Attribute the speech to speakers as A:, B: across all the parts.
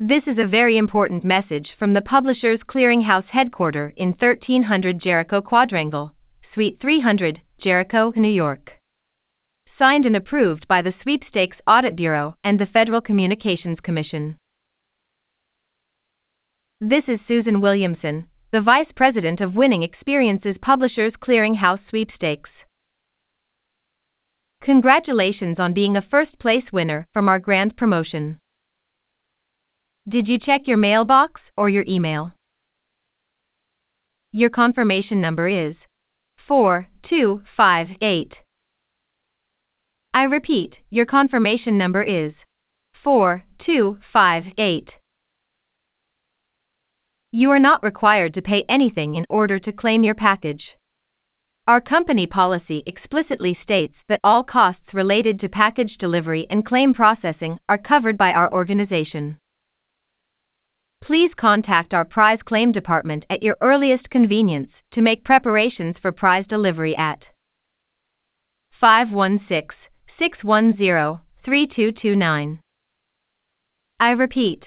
A: This is a very important message from the Publishers Clearinghouse headquarters in 1300 Jericho Quadrangle, Suite 300, Jericho, New York. Signed and approved by the Sweepstakes Audit Bureau and the Federal Communications Commission. This is Susan Williamson, the Vice President of Winning Experiences Publishers Clearinghouse Sweepstakes. Congratulations on being a first-place winner from our grand promotion. Did you check your mailbox or your email? Your confirmation number is 4258. I repeat, your confirmation number is 4258. You are not required to pay anything in order to claim your package. Our company policy explicitly states that all costs related to package delivery and claim processing are covered by our organization. Please contact our prize claim department at your earliest convenience to make preparations for prize delivery at 516-610-3229. I repeat,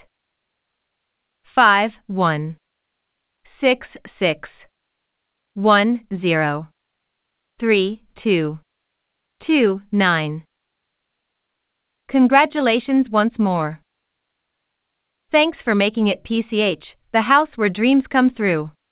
A: 516-610-3229. Congratulations once more. Thanks for making it PCH, the house where dreams come through.